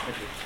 Thank you.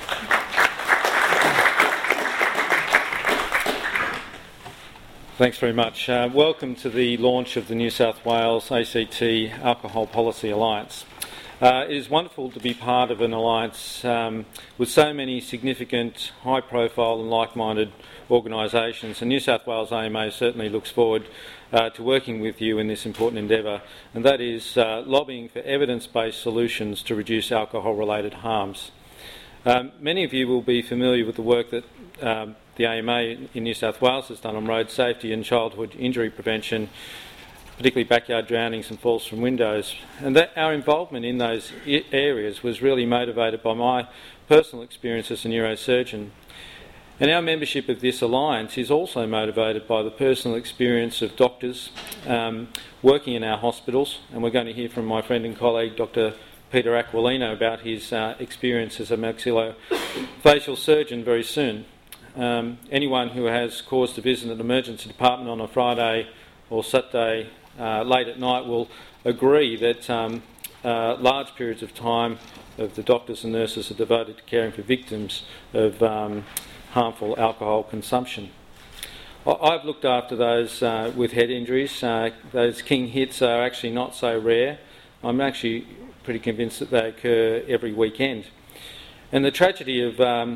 Thanks very much. Welcome to the launch of the New South Wales ACT Alcohol Policy Alliance. It is wonderful to be part of an alliance with so many significant, high-profile and like-minded organisations, and New South Wales AMA certainly looks forward to working with you in this important endeavour, and that is lobbying for evidence-based solutions to reduce alcohol-related harms. Many of you will be familiar with the work that the AMA in New South Wales has done on road safety and childhood injury prevention, particularly backyard drownings and falls from windows. And that our involvement in those areas was really motivated by my personal experience as a neurosurgeon. And our membership of this alliance is also motivated by the personal experience of doctors working in our hospitals, and we're going to hear from my friend and colleague Dr. Peter Aquilino about his experience as a maxillofacial surgeon very soon. Anyone who has cause to visit an emergency department on a Friday or Saturday late at night will agree that large periods of time of the doctors and nurses are devoted to caring for victims of harmful alcohol consumption. I've looked after those with head injuries. Those king hits are actually not so rare. I'm actually pretty convinced that they occur every weekend. And the tragedy of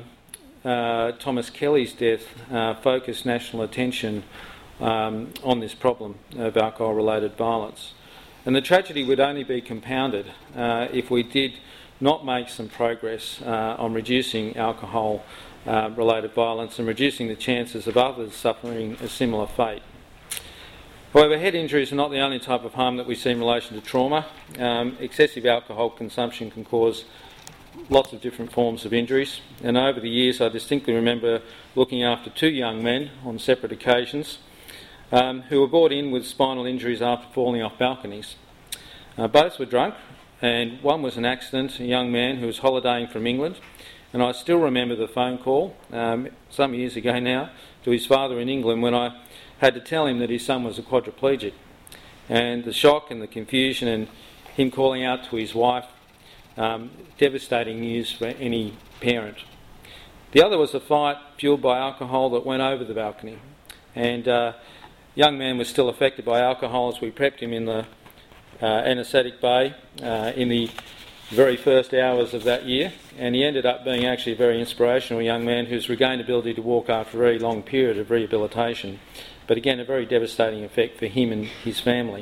Thomas Kelly's death focused national attention on this problem of alcohol-related violence. And the tragedy would only be compounded if we did not make some progress on reducing alcohol-related violence and reducing the chances of others suffering a similar fate. However, head injuries are not the only type of harm that we see in relation to trauma. Excessive alcohol consumption can cause lots of different forms of injuries, and over the years I distinctly remember looking after two young men on separate occasions who were brought in with spinal injuries after falling off balconies. Both were drunk, and one was an accident, a young man who was holidaying from England, and I still remember the phone call some years ago now to his father in England when I had to tell him that his son was a quadriplegic, and the shock and the confusion and him calling out to his wife, devastating news for any parent. The other was a fight fuelled by alcohol that went over the balcony, and young man was still affected by alcohol as we prepped him in the anaesthetic bay in the very first hours of that year, and he ended up being actually a very inspirational young man who's regained ability to walk after a very long period of rehabilitation, but again a very devastating effect for him and his family.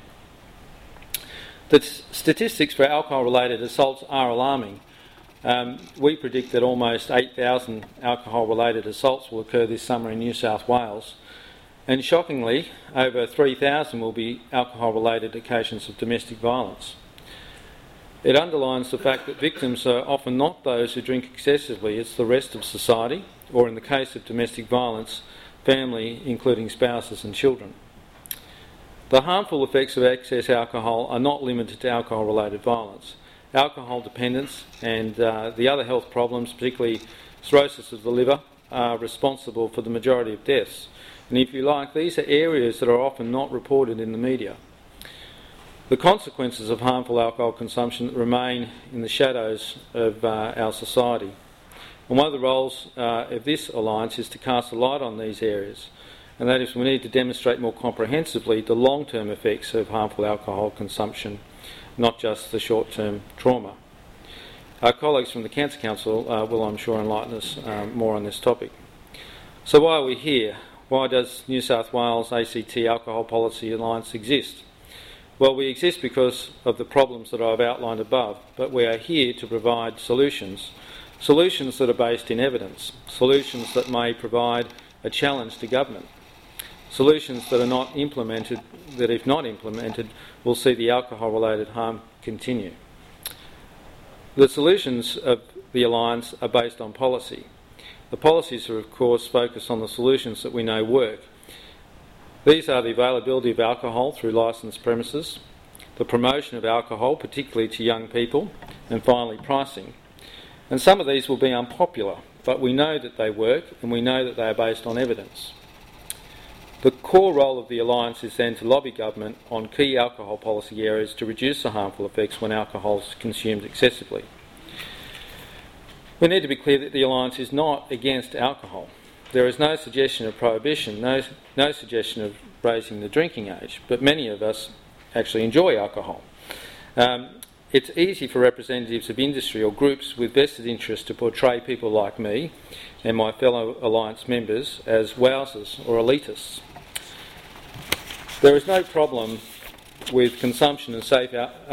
The statistics for alcohol-related assaults are alarming. We predict that almost 8,000 alcohol-related assaults will occur this summer in New South Wales, and shockingly, over 3,000 will be alcohol-related occasions of domestic violence. It underlines the fact that victims are often not those who drink excessively, it's the rest of society, or in the case of domestic violence, family, including spouses and children. The harmful effects of excess alcohol are not limited to alcohol-related violence. Alcohol dependence and the other health problems, particularly cirrhosis of the liver, are responsible for the majority of deaths. And if you like, these are areas that are often not reported in the media. The consequences of harmful alcohol consumption remain in the shadows of our society. And one of the roles of this alliance is to cast a light on these areas, and that is we need to demonstrate more comprehensively the long-term effects of harmful alcohol consumption, not just the short-term trauma. Our colleagues from the Cancer Council will, I'm sure, enlighten us more on this topic. So why are we here? Why does New South Wales ACT Alcohol Policy Alliance exist? Well, we exist because of the problems that I've outlined above, but we are here to provide solutions that are based in evidence, solutions that may provide a challenge to government, solutions that are not implemented, that if not implemented, will see the alcohol-related harm continue. The solutions of the Alliance are based on policy. The policies are, of course, focused on the solutions that we know work. These are the availability of alcohol through licensed premises, the promotion of alcohol, particularly to young people, and finally pricing. And some of these will be unpopular, but we know that they work and we know that they are based on evidence. The core role of the Alliance is then to lobby government on key alcohol policy areas to reduce the harmful effects when alcohol is consumed excessively. We need to be clear that the Alliance is not against alcohol. There is no suggestion of prohibition, no suggestion of raising the drinking age, but many of us actually enjoy alcohol. It's easy for representatives of industry or groups with vested interest to portray people like me and my fellow Alliance members as wowsers or elitists. There is no problem with consumption and safe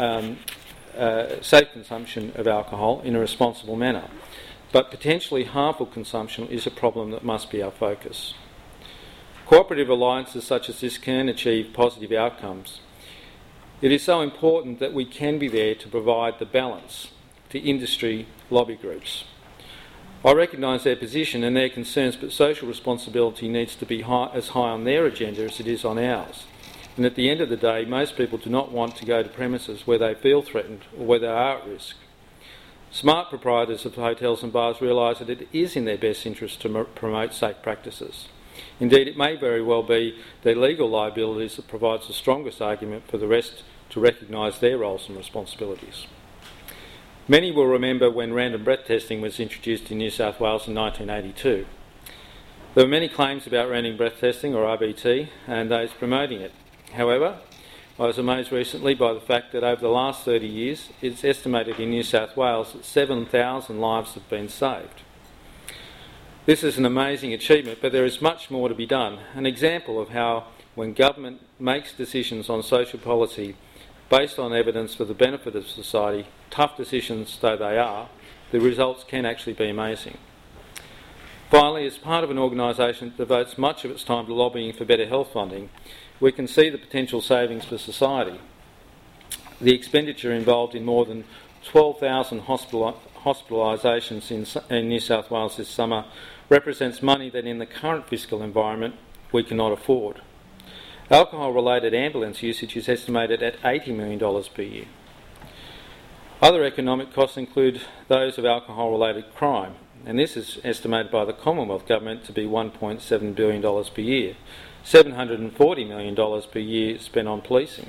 consumption of alcohol in a responsible manner, but potentially harmful consumption is a problem that must be our focus. Cooperative alliances such as this can achieve positive outcomes. It is so important that we can be there to provide the balance to industry lobby groups. I recognise their position and their concerns, but social responsibility needs to be as high on their agenda as it is on ours. And at the end of the day, most people do not want to go to premises where they feel threatened or where they are at risk. Smart proprietors of hotels and bars realise that it is in their best interest to promote safe practices. Indeed, it may very well be their legal liabilities that provides the strongest argument for the rest to recognise their roles and responsibilities. Many will remember when random breath testing was introduced in New South Wales in 1982. There were many claims about random breath testing, or RBT, and those promoting it. However, I was amazed recently by the fact that over the last 30 years, it's estimated in New South Wales that 7,000 lives have been saved. This is an amazing achievement, but there is much more to be done. An example of how, when government makes decisions on social policy based on evidence for the benefit of society, tough decisions though they are, the results can actually be amazing. Finally, as part of an organisation that devotes much of its time to lobbying for better health funding, we can see the potential savings for society. The expenditure involved in more than 12,000 hospitalisations in New South Wales this summer represents money that in the current fiscal environment we cannot afford. Alcohol-related ambulance usage is estimated at $80 million per year. Other economic costs include those of alcohol-related crime, and this is estimated by the Commonwealth Government to be $1.7 billion per year, $740 million per year spent on policing.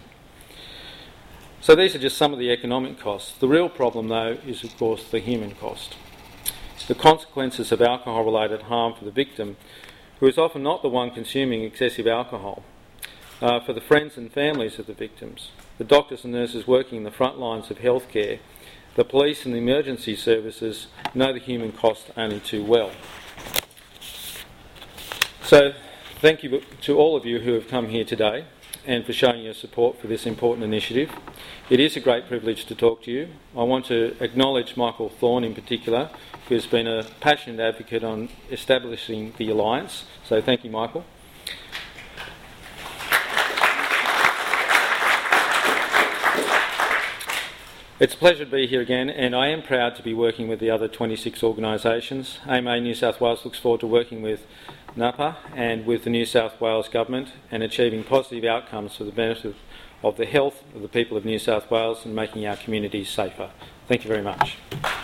So these are just some of the economic costs. The real problem, though, is of course the human cost. The consequences of alcohol-related harm for the victim, who is often not the one consuming excessive alcohol, for the friends and families of the victims, the doctors and nurses working in the front lines of healthcare, the police and the emergency services know the human cost only too well. So thank you to all of you who have come here today and for showing your support for this important initiative. It is a great privilege to talk to you. I want to acknowledge Michael Thorne in particular, who has been a passionate advocate on establishing the Alliance. So thank you, Michael. It's a pleasure to be here again, and I am proud to be working with the other 26 organisations. AMA New South Wales looks forward to working with NAPA and with the New South Wales Government and achieving positive outcomes for the benefit of the health of the people of New South Wales and making our communities safer. Thank you very much.